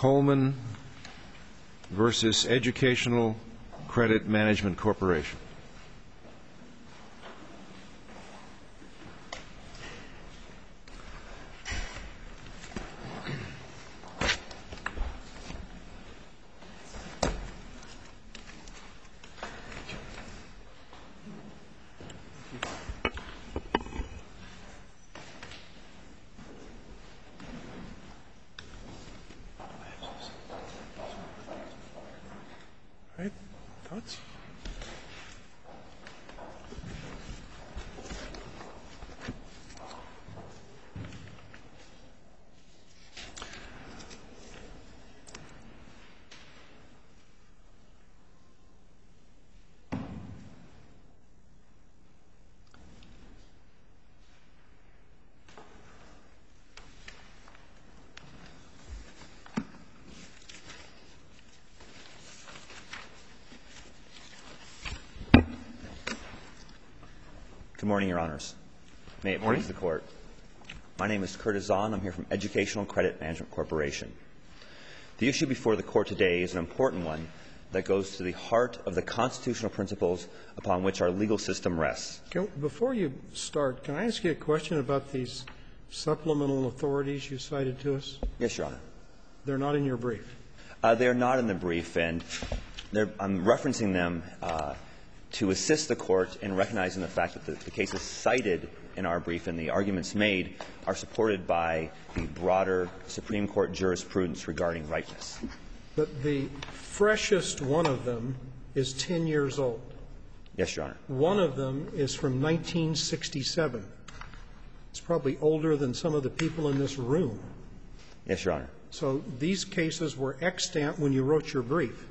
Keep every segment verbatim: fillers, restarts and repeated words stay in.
Coleman versus Educational Credit Management Corporation. All right. Thoughts? Good morning, Your Honors. May it please the Court. My name is Curtis Zahn. I'm here from Educational Credit Management Corporation. The issue before the Court today is an important one that goes to the heart of the constitutional principles upon which our legal system rests. Can, before you start, can I ask you a question about these supplemental authorities you cited to us? Yes, Your Honor. They're not in your brief. Uh, they're not in the brief, and they're, I'm referencing them uh, to assist the Court in recognizing the fact that the, the cases cited in our brief and the arguments made are supported by the broader Supreme Court jurisprudence regarding ripeness. But the freshest one of them is ten years old. Yes, Your Honor. One of them is from nineteen sixty-seven. It's probably older than some of the people in this room. Yes, Your Honor. So these cases were extant when you wrote your brief.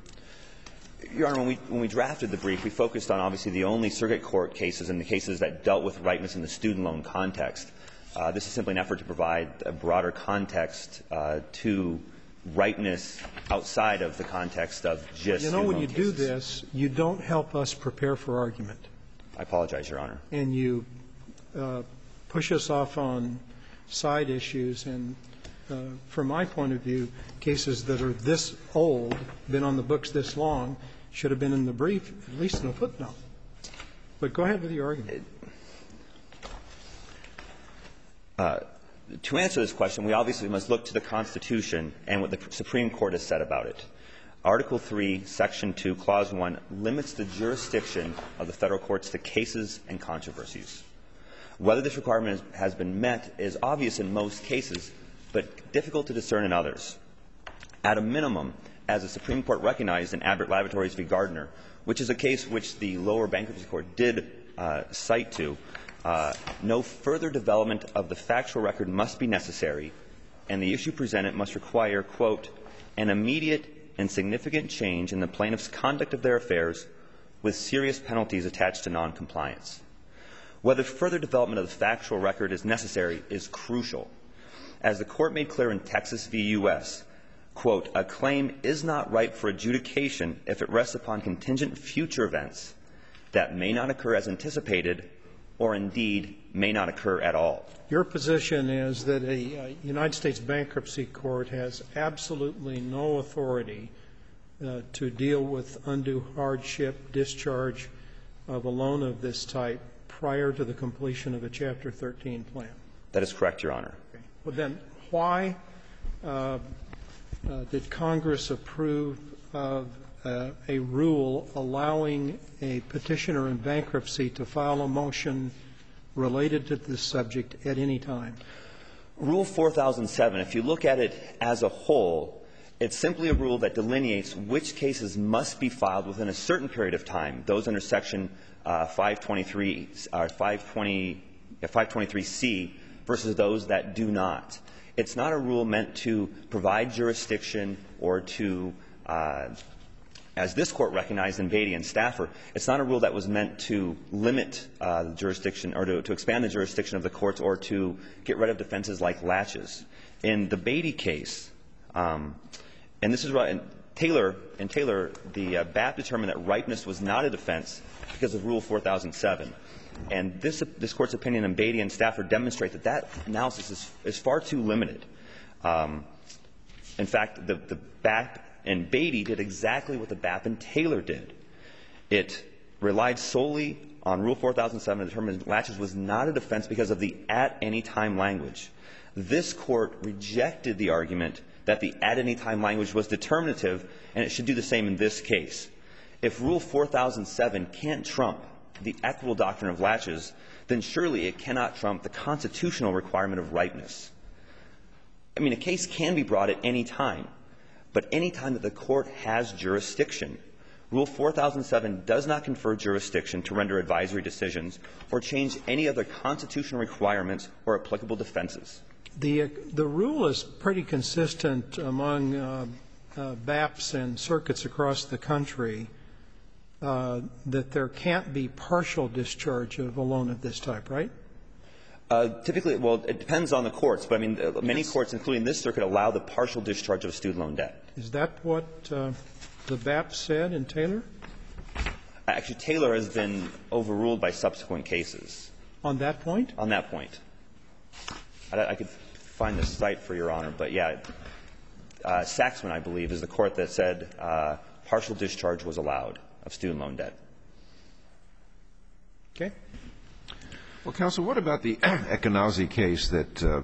Your Honor, when we, when we drafted the brief, we focused on obviously the only circuit court cases and the cases that dealt with ripeness in the student loan context. Uh, this is simply an effort to provide a broader context uh, to ripeness outside of the context of just You know, when you cases. do this, you don't help us prepare for argument. I apologize, Your Honor. And you uh, push us off on side issues. And uh, from my point of view, cases that are this old, been on the books this long, should have been in the brief, at least in a footnote. But go ahead with your argument. Uh, to answer this question, we obviously must look to the Constitution and what the Supreme Court has said about it. Article three, Section two, Clause one limits the jurisdiction of the Federal courts to cases and controversies. Whether this requirement has been met is obvious in most cases, but difficult to discern in others. At a minimum, as the Supreme Court recognized in Abbott Laboratories v. Gardner, which is a case which the lower bankruptcy court did uh, cite to, uh, no further development of the factual record must be necessary, and the issue presented must require, quote, an immediate and significant change in the plaintiff's conduct of their affairs with serious penalties attached to noncompliance. Whether further development of the factual record is necessary is crucial. As the Court made clear in Texas v. U S, quote, a claim is not ripe for adjudication if it rests upon contingent future events that may not occur as anticipated or indeed may not occur at all. Your position is that a uh, United States bankruptcy court has absolutely no authority uh, to deal with undue hardship discharge of a loan of this type prior to the completion of a Chapter thirteen plan. That is correct, Your Honor. Okay. Well, then why uh, uh, did Congress approve of uh, a rule allowing a petitioner in bankruptcy to file a motion related to this subject at any time? Rule four thousand seven, if you look at it as a whole, it's simply a rule that delineates which cases must be filed within a certain period of time, those under Section uh, five twenty-three, uh, five twenty, uh, five twenty-three C versus those that do not. It's not a rule meant to provide jurisdiction or to, uh, as this Court recognized in Beatty and Stafford, it's not a rule that was meant to limit uh, the jurisdiction or to, to expand the jurisdiction of the courts or to get rid of defenses like laches. In the Beatty case, um, and this is right, in Taylor, in Taylor, the uh, B A P determined that ripeness was not a defense because of Rule four thousand seven. And this, this Court's opinion in Beatty and Stafford demonstrate that that analysis is, is far too limited. Um, In fact, the, the B A P and Beatty did exactly what the B A P and Taylor did. It relied solely on Rule four thousand seven and determined latches was not a defense because of the at any time language. This Court rejected the argument that the at any time language was determinative, and it should do the same in this case. If Rule four thousand seven can't trump the equitable doctrine of latches, then surely it cannot trump the constitutional requirement of ripeness. I mean, a case can be brought at any time, but any time that the Court has jurisdiction. Rule four thousand seven does not confer jurisdiction to render advisory decisions or change any other constitutional requirements or applicable defenses. The, uh, the rule is pretty consistent among uh, uh, B A Ps and circuits across the country uh, that there can't be partial discharge of a loan of this type, right? Uh, typically, well, it depends on the courts, but I mean, uh, many courts, including this circuit, allow the partial discharge of student loan debt. Is that what uh, the B A P said in Taylor? Actually, Taylor has been overruled by subsequent cases. On that point? On that point. I, I could find the site for Your Honor, but yeah, uh, Saxman, I believe, is the court that said uh, partial discharge was allowed of student loan debt. Okay. Well, counsel, what about the Ekenazi case that uh,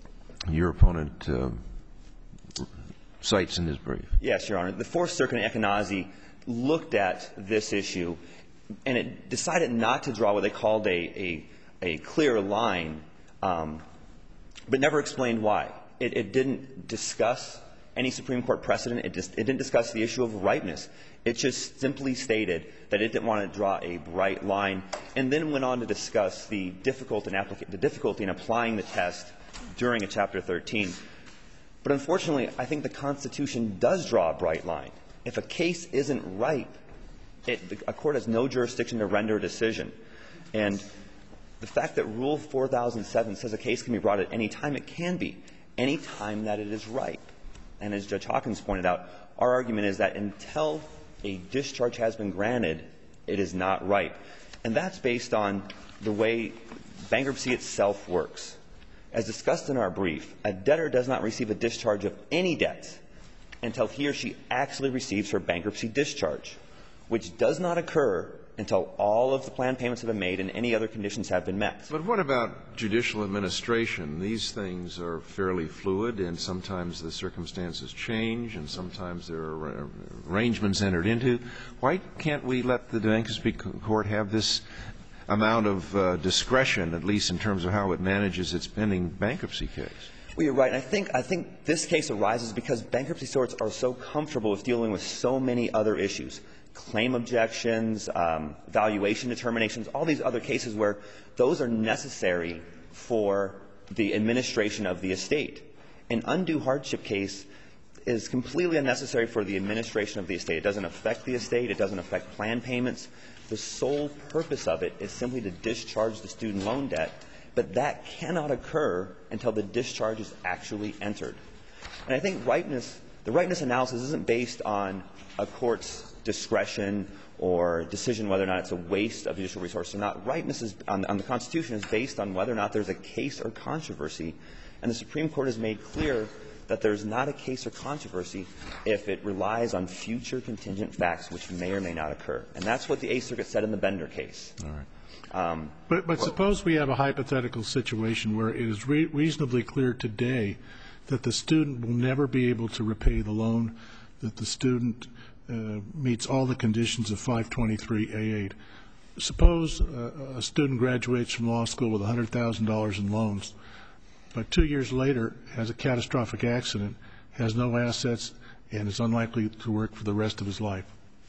your opponent uh, cites in his brief? Yes, Your Honor. The Fourth Circuit in Ekenazi looked at this issue, and it decided not to draw what they called a, a, a clear line, um, but never explained why. It, it didn't discuss any Supreme Court precedent. It, just, it didn't discuss the issue of ripeness. It just simply stated that it didn't want to draw a bright line, and then went on to discuss the difficulty in, applica- the difficulty in applying the test during a Chapter thirteen. But unfortunately, I think the Constitution does draw a bright line. If a case isn't ripe, it, a court has no jurisdiction to render a decision. And the fact that Rule four thousand seven says a case can be brought at any time, it can be, any time that it is ripe. And as Judge Hawkins pointed out, our argument is that until a discharge has been granted, it is not ripe. And that's based on the way bankruptcy itself works. As discussed in our brief, a debtor does not receive a discharge of any debt until he or she actually receives her bankruptcy discharge, which does not occur until all of the planned payments have been made and any other conditions have been met. But what about judicial administration? These things are fairly fluid, and sometimes the circumstances change, and sometimes there are arrangements entered into. Why can't we let the bankruptcy court have this amount of uh, discretion, at least in terms of how it manages its pending bankruptcy case? Well, you're right. I think, I think this case arises because bankruptcy courts are so comfortable with dealing with so many other issues. Claim objections, um, valuation determinations, all these other cases where those are necessary for the administration of the estate. An undue hardship case is completely unnecessary for the administration of the estate. It doesn't affect the estate. It doesn't affect plan payments. The sole purpose of it is simply to discharge the student loan debt, but that cannot occur until the discharge is actually entered. And I think ripeness, the ripeness analysis isn't based on a court's discretion or decision whether or not it's a waste of judicial resources or not. Ripeness is, on, on the Constitution is based on whether or not there's a case or controversy. And the Supreme Court has made clear that there's not a case or controversy if it relies on future contingent facts which may or may not occur. And that's what the Eighth Circuit said in the Bender case. All right. Um, but but well, suppose we have a hypothetical situation where it is re- reasonably clear today that the student will never be able to repay the loan, that the student uh, meets all the conditions of five twenty-three A eight. Suppose uh, a student graduates from law school with one hundred thousand dollars in loans, but two years later has a catastrophic accident, has no assets, and is unlikely to work for the rest of his life.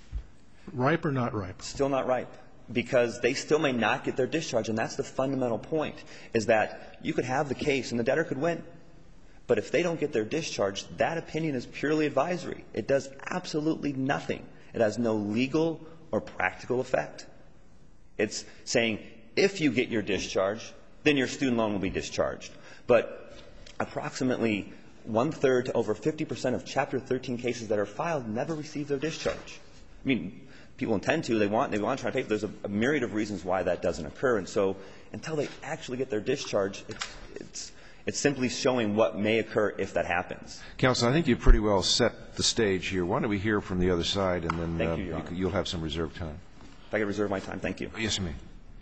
Ripe or not ripe? Still not ripe, because they still may not get their discharge. And that's the fundamental point, is that you could have the case and the debtor could win. But if they don't get their discharge, that opinion is purely advisory. It does absolutely nothing. It has no legal or practical effect. It's saying if you get your discharge, then your student loan will be discharged. But approximately one-third to over fifty percent of Chapter thirteen cases that are filed never receive their discharge. I mean, people intend to. They want, they want to try to pay for it. There's a, a myriad of reasons why that doesn't occur. And so until they actually get their discharge, it's, it's, It's simply showing what may occur if that happens. Counsel, I think you've pretty well set the stage here. Why don't we hear from the other side, and then Thank uh, you, Your you, Honor. you'll have some reserved time. If I could reserve my time, thank you. Yes, you may.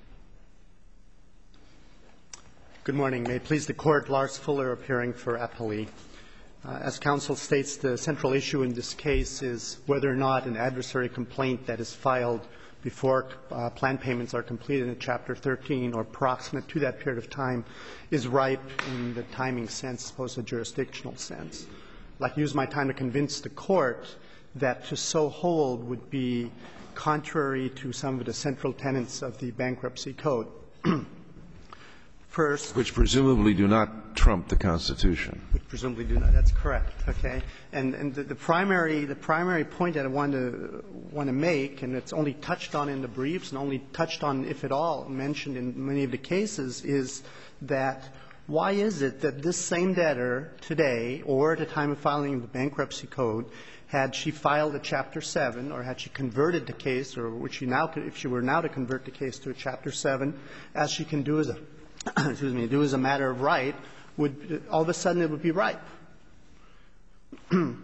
Good morning. May it please the Court, Lars Fuller appearing for appellee. Uh, as counsel states, the central issue in this case is whether or not an adversary complaint that is filed before uh, plan payments are completed in Chapter thirteen or proximate to that period of time is ripe in the timing sense as opposed to jurisdictional sense. I'd like to use my time to convince the Court that to so hold would be contrary to some of the central tenets of the Bankruptcy Code. First, which presumably do not trump the Constitution. Which presumably do not. That's correct. Okay. And and the, the primary the primary point that I want to want to make, and it's only touched on in the briefs and only touched on, if at all, mentioned in many of the cases, is that why is it that this same debtor today, or at the time of filing the Bankruptcy Code, had she filed a Chapter seven, or had she converted the case, or which she now, if she were now to convert the case to a Chapter seven, as she can do as a excuse me, do as a matter of right, would all of a sudden it would be ripe. the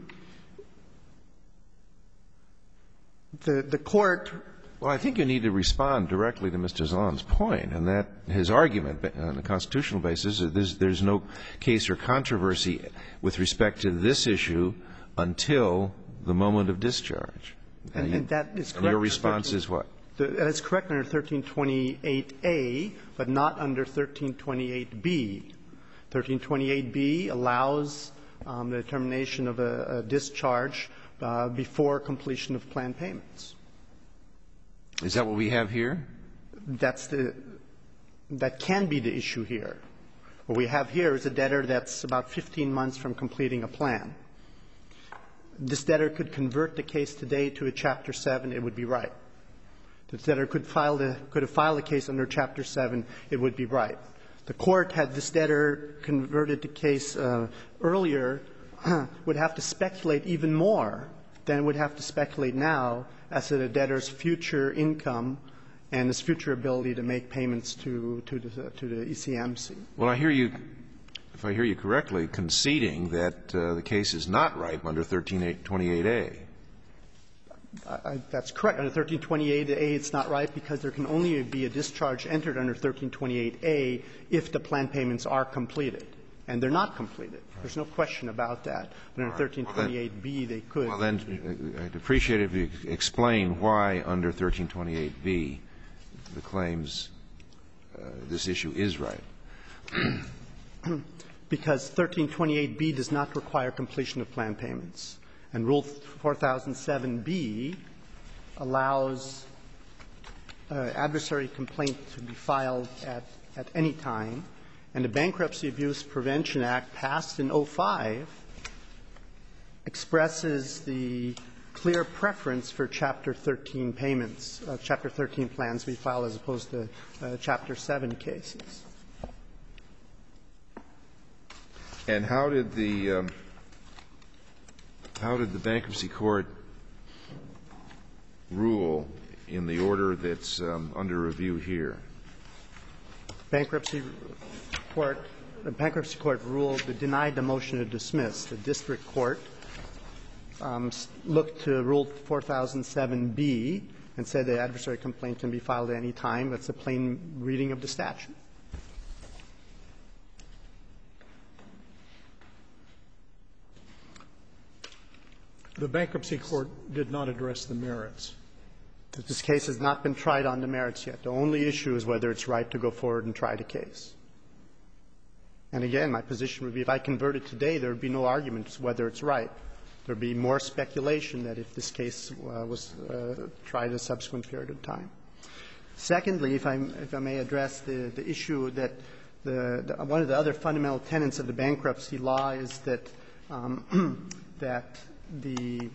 the court. Well, I think you need to respond directly to Mister Zahn's point, and that his argument on a constitutional basis is there's, there's no case or controversy with respect to this issue until the moment of discharge. And, you, and that is correct. And your response is what? That is correct under thirteen twenty-eight A, but not under thirteen twenty-eight B. thirteen twenty-eight B allows um, the determination of a, a discharge uh, before completion of plan payments. Is that what we have here? That's the that can be the issue here. What we have here is a debtor that's about fifteen months from completing a plan. This debtor could convert the case today to a Chapter seven. It would be right. The debtor could file the could have filed a case under Chapter seven. It would be right. The court, had this debtor converted the case uh, earlier, would have to speculate even more than it would have to speculate now as to the debtor's future income and his future ability to make payments to to the, to the E C M C. Well, I hear you, if I hear you correctly, conceding that uh, the case is not ripe under thirteen twenty-eight A. I, that's correct. Under thirteen twenty-eight A, it's not right because there can only be a discharge entered under thirteen twenty-eight A if the plan payments are completed. And they're not completed. There's no question about that. But under thirteen twenty-eight B, they could. Well, then, I'd appreciate it if you explain why under thirteen twenty-eight B the claims, uh, this issue is ripe. Because thirteen twenty-eight B does not require completion of plan payments. And Rule four thousand seven B allows uh, adversary complaint to be filed at, at any time. And the Bankruptcy Abuse Prevention Act, passed in oh five, expresses the clear preference for Chapter thirteen payments, uh, Chapter thirteen plans to be filed as opposed to uh, Chapter seven cases. And how did the um, how did the bankruptcy court rule in the order that's um, under review here? Bankruptcy court, the bankruptcy court ruled that denied the motion to dismiss. The district court um, looked to Rule four thousand seven B and said the adversary complaint can be filed at any time. That's a plain reading of the statute. The bankruptcy court did not address the merits. This case has not been tried on the merits yet. The only issue is whether it's right to go forward and try the case. And again, my position would be if I convert it today, there would be no arguments whether it's right. There would be more speculation that if this case uh, was uh, tried a subsequent period of time. Secondly, if I, if I may address the, the issue that the, the, one of the other fundamental tenets of the bankruptcy law is that, um, that the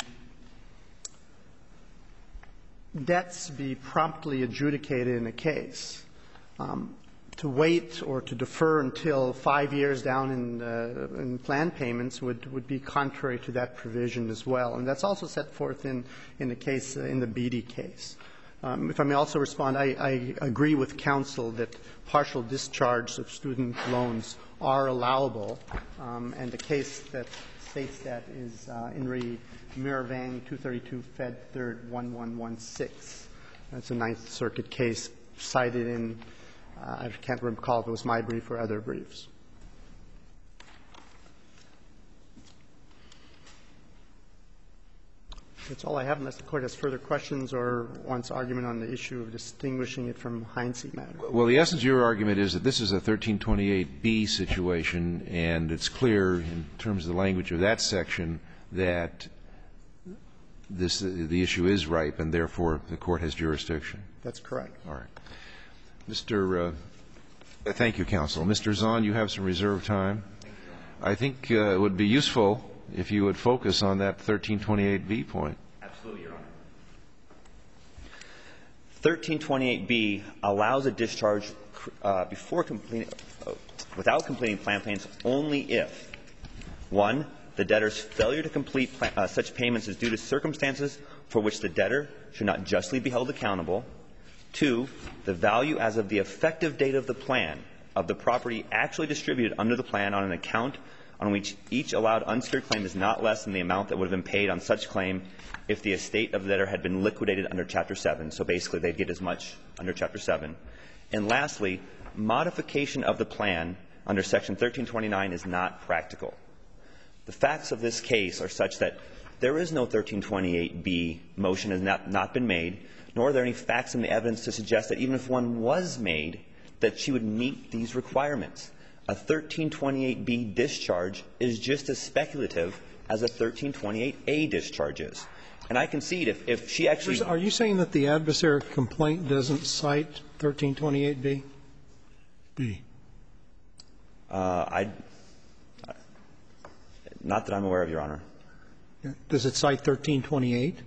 debts be promptly adjudicated in a case. Um, to wait or to defer until five years down in, uh, in plan payments would, would be contrary to that provision as well. And that's also set forth in, in the case, uh, in the Beatty case. Um, if I may also respond, I, I agree with counsel that partial discharge of student loans are allowable, um, and the case that states that is uh, In re Miravang, two thirty-two Fed third one one one six. That's a Ninth Circuit case cited in, uh, I can't recall if it was my brief or other briefs. That's all I have, unless the Court has further questions or wants argument on the issue of distinguishing it from Heinze matter. Well, the essence of your argument is that this is a thirteen twenty-eight B situation, and it's clear in terms of the language of that section that this, the issue is ripe, and therefore the Court has jurisdiction. That's correct. All right. Mister Uh, thank you, counsel. Mister Zahn, you have some reserved time. I think uh, it would be useful if you would focus on that thirteen twenty-eight B point. Absolutely, Your Honor. thirteen twenty-eight B allows a discharge uh, before completing, uh, without completing plan payments only if, one, the debtor's failure to complete plan, uh, such payments is due to circumstances for which the debtor should not justly be held accountable, two, the value as of the effective date of the plan of the property actually distributed under the plan on an account on which each allowed unsecured claim is not less than the amount that would have been paid on such claim if the estate of the debtor had been liquidated under Chapter seven. So basically, they'd get as much under Chapter seven. And lastly, modification of the plan under Section thirteen twenty-nine is not practical. The facts of this case are such that there is no thirteen twenty-eight B motion has not, not been made, nor are there any facts in the evidence to suggest that even if one was made, that she would meet these requirements. A thirteen twenty-eight B discharge is just as speculative as a thirteen twenty-eight A discharge is. And I concede if, if she actually – Are you saying that the adversary complaint doesn't cite thirteen twenty-eight B? B. Uh, I – not that I'm aware of, Your Honor. Does it cite thirteen twenty-eight?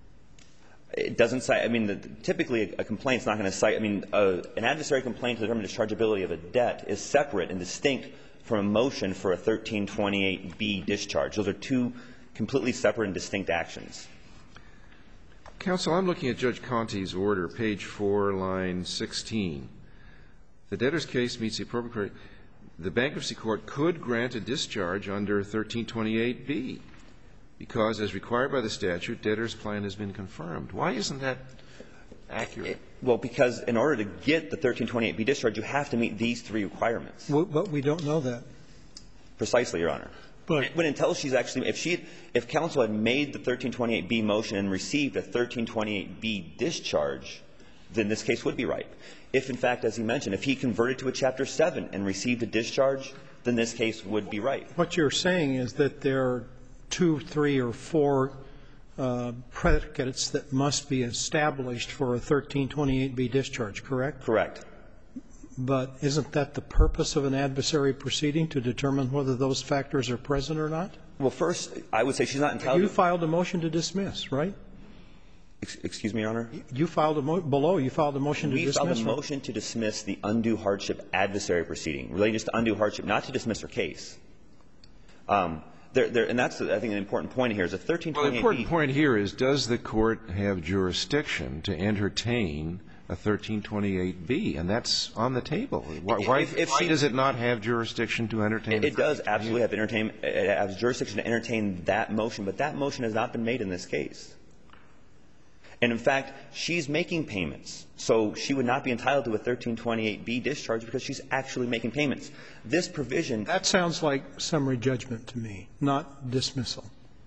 It doesn't cite – I mean, the, typically a complaint's not going to cite – I mean, uh, an adversary complaint to determine dischargeability of a debt is separate and distinct from a motion for a thirteen twenty-eight B discharge. Those are two completely separate and distinct actions. Counsel, I'm looking at Judge Conte's order, page four, line sixteen. The debtor's case meets the appropriate criteria. The bankruptcy court could grant a discharge under thirteen twenty-eight B. Because, as required by the statute, debtor's plan has been confirmed. Why isn't that accurate? Well, because in order to get the thirteen twenty-eight B discharge, you have to meet these three requirements. Well, but we don't know that. Precisely, Your Honor. But when until she's actually – if she – if counsel had made the thirteen twenty-eight B motion and received a thirteen twenty-eight B discharge, then this case would be right. If, in fact, as he mentioned, if he converted to a Chapter seven and received a discharge, then this case would be right. What you're saying is that there are two, three, or four uh, predicates that must be established for a thirteen twenty-eight B discharge, correct? Correct. But isn't that the purpose of an adversary proceeding, to determine whether those factors are present or not? Well, first, I would say she's not entitled You to – filed a motion to dismiss, right? Ex excuse me, Your Honor? You filed a mo below, you filed a motion to we dismiss. We filed a motion to dismiss the undue hardship adversary proceeding, relating just to undue hardship, not to dismiss her case. Um, there, there, and that's, I think, an important point here, is a thirteen twenty-eight B. Well, the important point here is, does the Court have jurisdiction to entertain a thirteen twenty-eight B? And that's on the table. Why, why, if, if why she, does it not have jurisdiction to entertain it? It does absolutely have, entertain, it has jurisdiction to entertain that motion, but that motion has not been made in this case. And, in fact, she's making payments, so she would not be entitled to a thirteen twenty-eight B discharge because she's actually making payments. This provision – That sounds like summary judgment to me, not dismissal.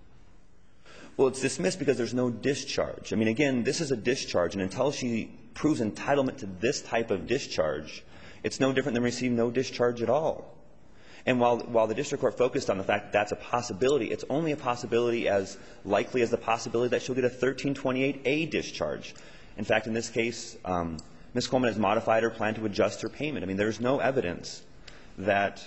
Well, it's dismissed because there's no discharge. I mean, again, this is a discharge, and until she proves entitlement to this type of discharge, it's no different than receiving no discharge at all. And while, while the district court focused on the fact that that's a possibility, it's only a possibility as likely as the possibility that she'll get a thirteen twenty-eight A discharge. In fact, in this case, um, Miz Coleman has modified her plan to adjust her payment. I mean, there's no evidence that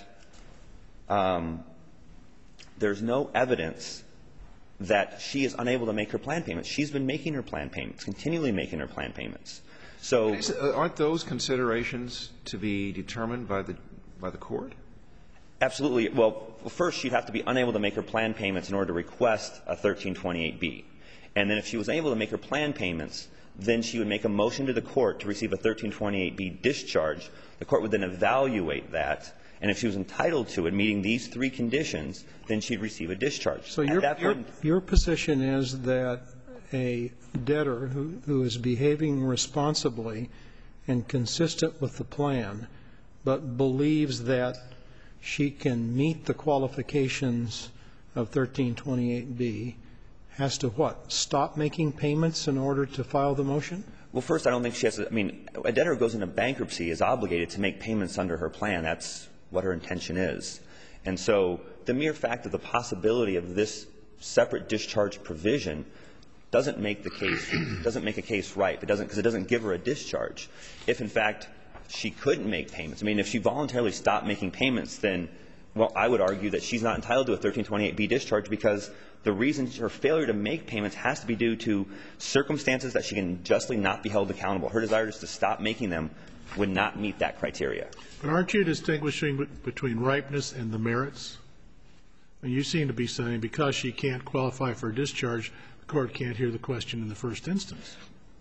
um, there's no evidence that she is unable to make her plan payments. She's been making her plan payments, continually making her plan payments. So aren't those considerations to be determined by the by the court? Absolutely. Well, first, she'd have to be unable to make her plan payments in order to request a thirteen twenty-eight B. And then if she was able to make her plan payments, then she would make a motion to the court to receive a thirteen twenty-eight B discharge. The court would then evaluate that, and if she was entitled to it, meeting these three conditions, then she'd receive a discharge. So your, that your, point, your position is that a debtor who, who is behaving responsibly and consistent with the plan, but believes that she can meet the qualifications of thirteen twenty-eight B, has to what? Stop making payments in order to file the motion? Well, first, I don't think she has to. I mean, a debtor who goes into bankruptcy is obligated to make payments under her plan. That's what her intention is. And so the mere fact of the possibility of this separate discharge provision doesn't make the case, doesn't make a case ripe. It doesn't, because it doesn't give her a discharge. If, in fact, she couldn't make payments, I mean, if she voluntarily stopped making payments, then, well, I would argue that she's not entitled to a thirteen twenty-eight B discharge because the reason her failure to make payments has to be due to circumstances that she can justly not be held accountable. Her desire just to stop making them would not meet that criteria. But aren't you distinguishing between ripeness and the merits? And you seem to be saying because she can't qualify for a discharge, the court can't hear the question in the first instance.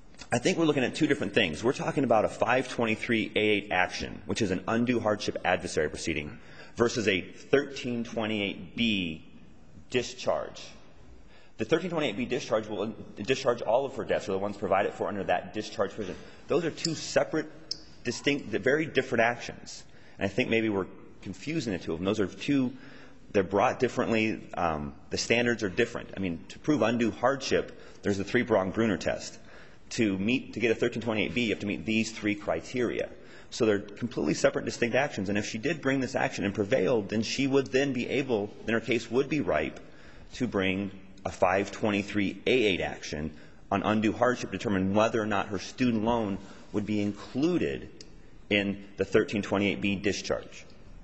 I think we're looking at two different things. We're talking about a five twenty-three A eight action, which is an undue hardship adversary proceeding, versus a thirteen twenty-eight B discharge. The thirteen twenty-eight B discharge will discharge all of her debts, or the ones provided for under that discharge provision. Those are two separate, distinct, very different actions. And I think maybe we're confusing the two of them. Those are two, they're brought differently. Um, the standards are different. I mean, to prove undue hardship, there's the three-pronged Bruner test. To meet, to get a thirteen twenty-eight B, you have to meet these three criteria. So they're completely separate, distinct actions. And if she did bring this action and prevailed, then she would then be able, then her case would be ripe to bring a five twenty-three A eight action on undue hardship, determine whether or not her student loan would be included in the thirteen twenty-eight B discharge.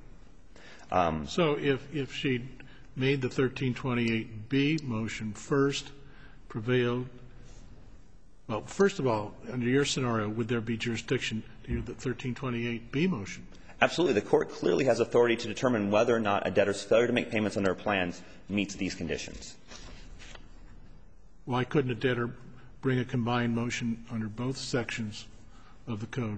Um, so if, if she made the thirteen twenty-eight B motion first, prevailed, well, first of all, under your scenario, would there be jurisdiction to hear the thirteen twenty-eight B motion? Absolutely. The court clearly has authority to determine whether or not a debtor's failure to make payments under her plans meets these conditions. Why couldn't a debtor bring a combined motion under both sections of the code?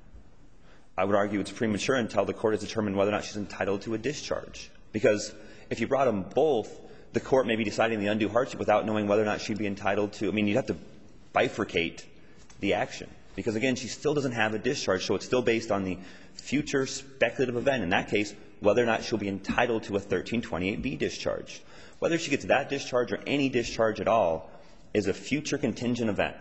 I would argue it's premature until the court has determined whether or not she's entitled to a discharge. Because if you brought them both, the court may be deciding the undue hardship without knowing whether or not she'd be entitled to. I mean, you'd have to bifurcate the action. Because, again, she still doesn't have a discharge, so it's still based on the future speculative event, in that case, whether or not she'll be entitled to a thirteen twenty-eight B discharge. Whether she gets that discharge or any discharge at all is a future contingent event.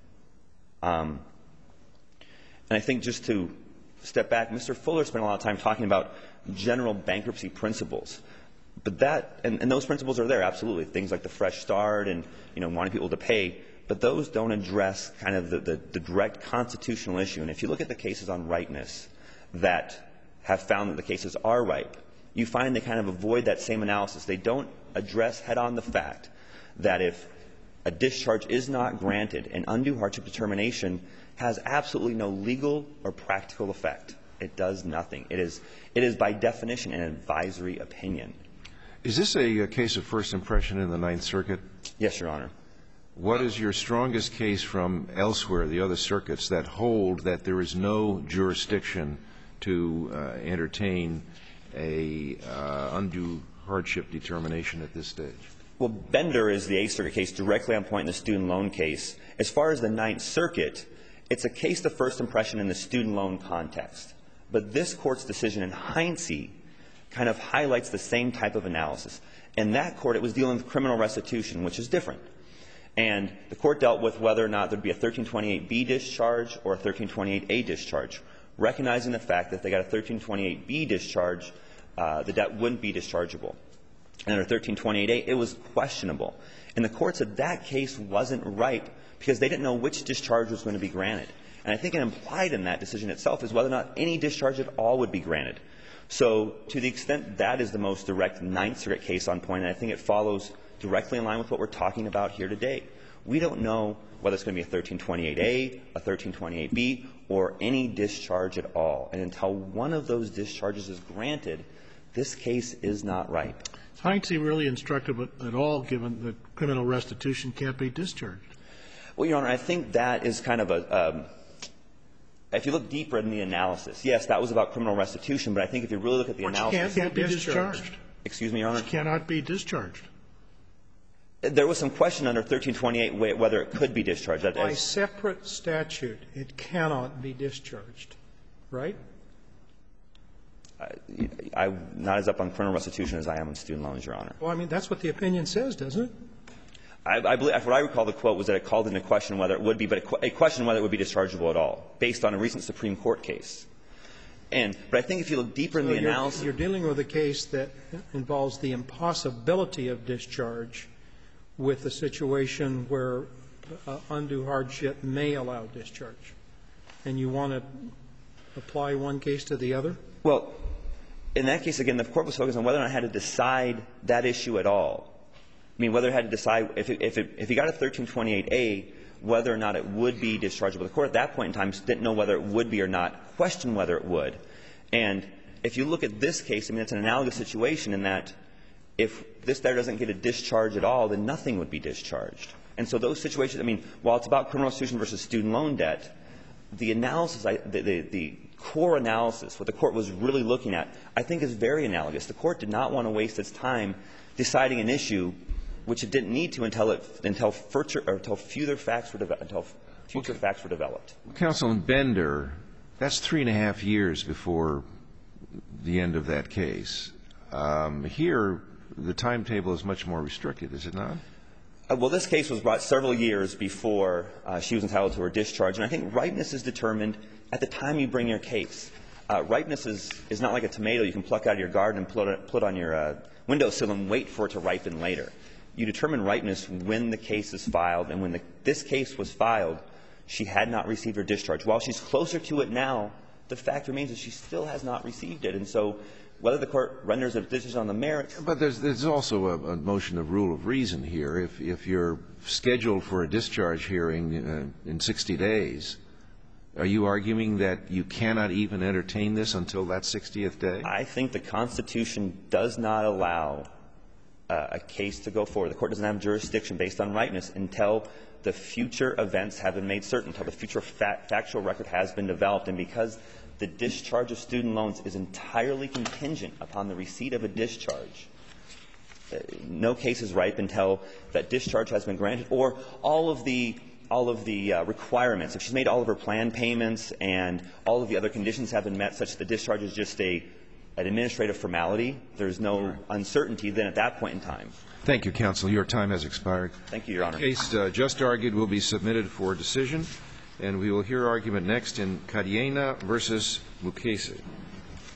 Um, and I think just to step back, Mister Fuller spent a lot of time talking about general bankruptcy principles. But that, and, and those principles are there, absolutely. Things like the fresh start and, you know, wanting people to pay. But those don't address kind of the, the, the direct constitutional issue. And if you look at the cases on ripeness that have found that the cases are ripe, you find they kind of avoid that same analysis. They don't address head-on the fact that if a discharge is not granted, an undue hardship determination has absolutely no legal or practical effect. It does nothing. It is, it is by definition an advisory opinion. Is this a, a case of first impression in the Ninth Circuit? Yes, Your Honor. What is your strongest case from elsewhere, the other circuits, that hold that there is no jurisdiction to uh, entertain a uh, undue hardship determination at this stage? Well, Bender is the Eighth Circuit case directly on point in the student loan case. As far as the Ninth Circuit, it's a case of first impression in the student loan context. But this Court's decision in Heinze kind of highlights the same type of analysis. In that court, it was dealing with criminal restitution, which is different. And the court dealt with whether or not there would be a thirteen twenty-eight B discharge or a thirteen twenty-eight A discharge, recognizing the fact that if they got a thirteen twenty-eight B discharge, uh, the debt wouldn't be dischargeable. And under thirteen twenty-eight A, it was questionable. And the court said that case wasn't ripe because they didn't know which discharge was going to be granted. And I think it implied in that decision itself is whether or not any discharge at all would be granted. So to the extent that is the most direct Ninth Circuit case on point, and I think it follows directly in line with what we're talking about here today. We don't know whether it's going to be a thirteen twenty-eight A, a thirteen twenty-eight B, or any discharge at all. And until one of those discharges is granted, this case is not ripe. Is Heinze really instructive at all, given that criminal restitution can't be discharged? Well, Your Honor, I think that is kind of a um, – if you look deeper in the analysis, yes, that was about criminal restitution, but I think if you really look at the analysis – It can't be discharged. Excuse me, Your Honor? It cannot be discharged. There was some question under thirteen twenty-eight whether it could be discharged. By separate statute, it cannot be discharged, right? I, I'm not as up on criminal restitution as I am on student loans, Your Honor. Well, I mean, that's what the opinion says, doesn't it? I, I believe, what I recall the quote was that it called into question whether it would be, but a question whether it would be dischargeable at all, based on a recent Supreme Court case. And, but I think if you look deeper in so the you're, analysis. You're dealing with a case that involves the impossibility of discharge with a situation where uh, undue hardship may allow discharge. And you want to apply one case to the other? Well, in that case, again, the Court was focused on whether or not it had to decide that issue at all. I mean, whether it had to decide if it, if it, if he got a thirteen twenty-eight A, whether or not it would be dischargeable. The Court at that point in time didn't know whether it would be or not, questioned whether it would. And if you look at this case, I mean, it's an analogous situation in that if this debtor doesn't get a discharge at all, then nothing would be discharged. And so those situations, I mean, while it's about criminal restitution versus student loan debt, the analysis, the, the, the core analysis, what the Court was really looking at, I think is very analogous. The Court did not want to waste its time deciding an issue which it didn't need to until it, until further, or until future facts were developed, until future okay. facts were developed. Counsel, in Bender, that's three and a half years before the end of that case. Um, here, the timetable is much more restricted, is it not? Uh, well, this case was brought several years before uh, she was entitled to her discharge, and I think ripeness is determined at the time you bring your case. Uh, ripeness is, is not like a tomato you can pluck out of your garden and put it, put on your uh, windowsill and wait for it to ripen later. You determine ripeness when the case is filed, and when the, this case was filed, she had not received her discharge. While she's closer to it now, the fact remains that she still has not received it. And so whether the Court renders a decision on the merits. But there's, there's also a, a motion of rule of reason here. If, if you're scheduled for a discharge hearing uh, in sixty days, are you arguing that you cannot even entertain this until that sixtieth day? I think the Constitution does not allow uh, a case to go forward. The Court doesn't have jurisdiction based on ripeness until the future events have been made certain, until the future fact, factual record has been developed. And because the discharge of student loans is entirely contingent upon the receipt of a discharge, uh, no case is ripe until that discharge has been granted, or all of the all of the uh, requirements. If she's made all of her plan payments and all of the other conditions have been met such that the discharge is just a an administrative formality, there's no uncertainty then at that point in time. Thank you, counsel. Your time has expired. Thank you, Your Honor. The case uh, just argued will be submitted for decision, and we will hear argument next in Cadena versus Mukasey.